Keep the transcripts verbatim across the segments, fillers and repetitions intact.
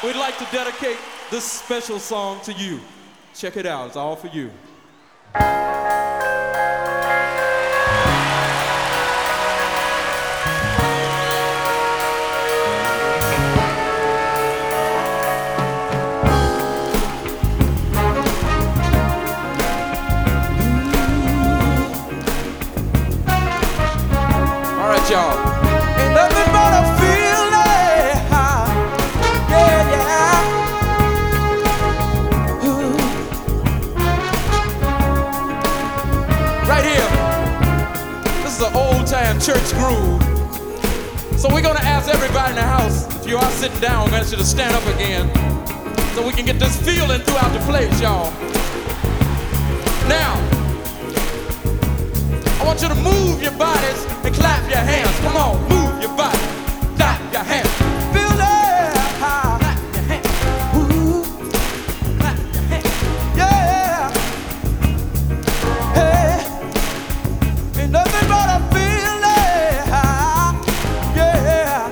We'd like to dedicate this special song to you. Check it out, it's all for you. All right, y'all. Ain't nothing but a feeling. Yeah, yeah. Ooh. Right here. This is an old-time church groove. So we're gonna ask everybody in the house, if you are sitting down, we're gonna ask you to stand up again so we can get this feeling throughout the place, y'all. Now, I want you to move your bodies and clap your hands. Come on, move your body, clap your hands. Feel it, clap your hands. Ooh, clap your hands. Yeah. Hey, ain't nothing but a feeling. Yeah.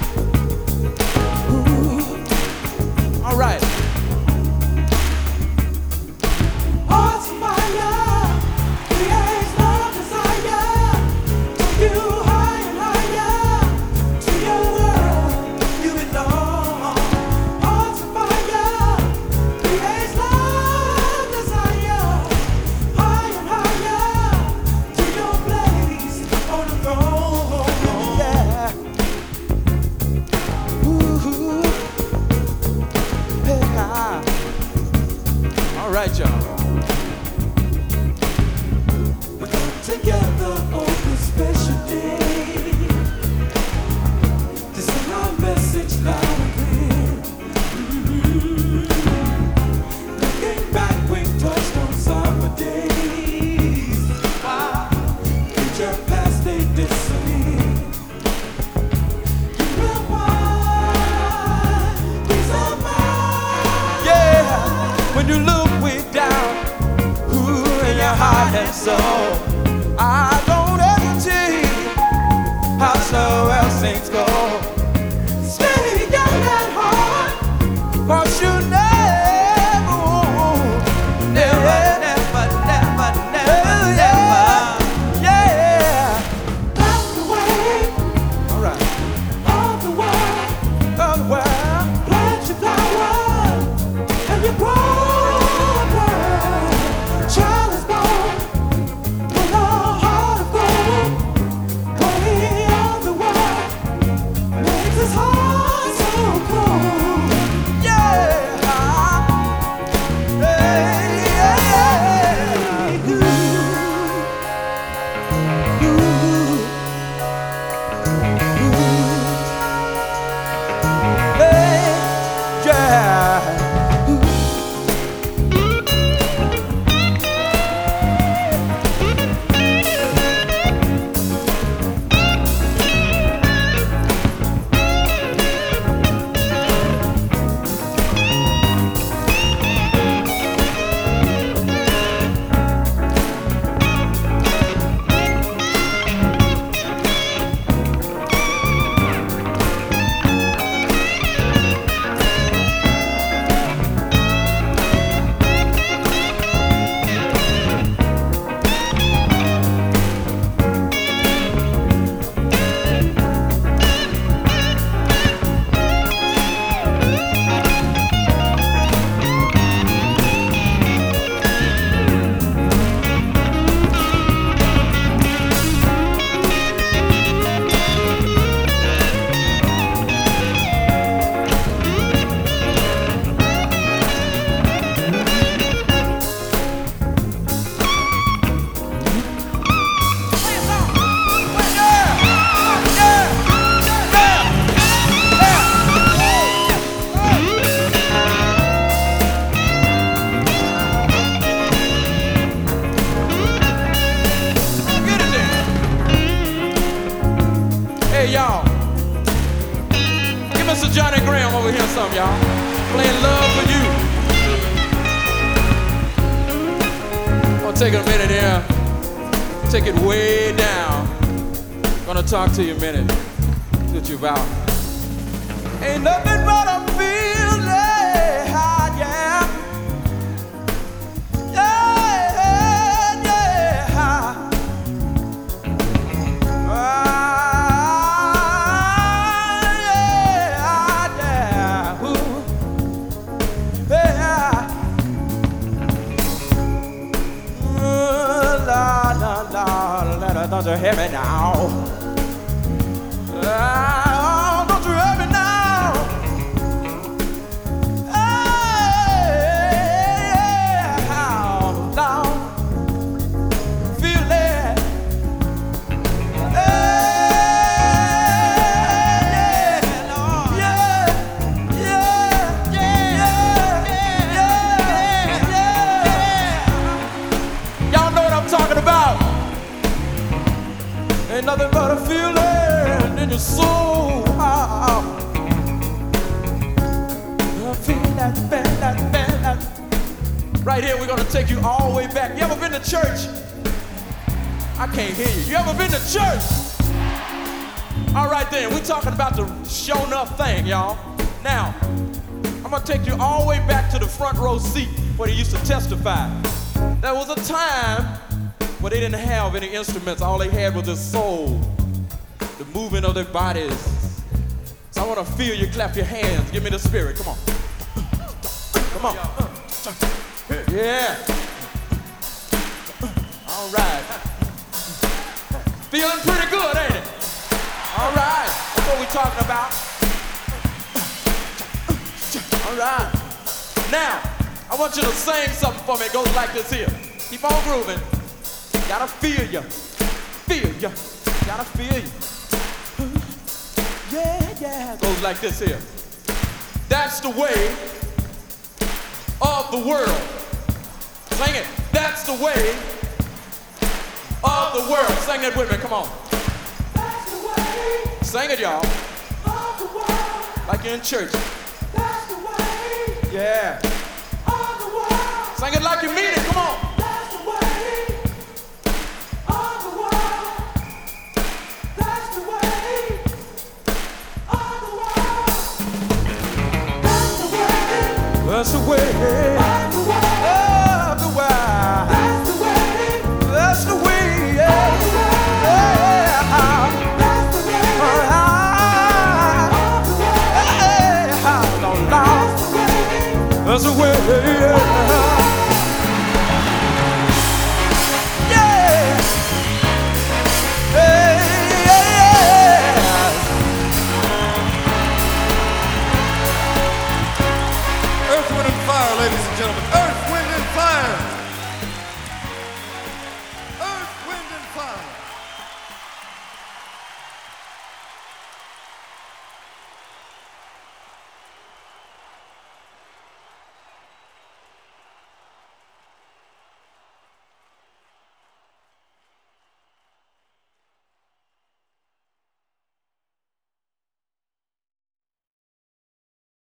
Ooh. All right. All right, y'all. We come together on this special day to send our message loud and clear. Mm-hmm. Looking back, we touched on summer days. Wow. Future past, they disappear. You will find peace of mind. Yeah, when you look way down, ooh, in your heart and soul, I don't hesitate how slow else things go. Stay young at heart, 'cause you never, never, never, never, never, never, yeah. That's the way All right, of the world. oh well, Plant your flower and you grow a bird. Child is born with a heart of gold. Way of the world makes his heart so cold. yeah. Hey, yeah, yeah. Ooh, ooh, ooh. Hey, yeah. Hey, y'all. Give Mister Johnny Graham over here some, y'all. Playing Love for You. I'll take a minute here. Take it way down. Gonna talk to you a minute. Put you about. Ain't nothing but a feeling. don't you hear me now? Oh, don't you hear me now? Hey, how long? Feel it. Hey, Lord. Yeah, yeah, yeah, yeah, yeah, yeah. Y'all know what I'm talking about. Ain't nothing but a feeling in your soul. I feel that, feel that, feel that. Right here, we're gonna take you all the way back. You ever been to church? I can't hear you. You ever been to church? All right then, we're talking about the show enough thing, y'all. Now, I'm gonna take you all the way back to the front row seat where they used to testify. There was a time where they didn't have any instruments. All they had was their soul, the movement of their bodies. So I want to feel you clap your hands. Give me the spirit. Come on. Come on. Yeah. All right. Feeling pretty good, ain't it? All right. That's what we're talking about. All right. Now, I want you to sing something for me. It goes like this here. Keep on grooving. Gotta feel ya, feel ya, gotta feel ya. Yeah, yeah. Goes like this here. That's the way of the world. Sing it. That's the way of the world. Sing it with me. Come on. That's the way Sing it, y'all. of the world. Like you're in church. That's the way Yeah. of the world. Sing it like you mean it. Come on. That's the way of the world. That's the way of the world. That's the way That's the way of the world. of the world. That's the way That's the way. Yeah. Yeah. That's the way Ah. of the world. Hey, how long, long? That's the way That's the way. Yeah. Hey, yeah. Earth, Wind and Fire, ladies and gentlemen. Earth,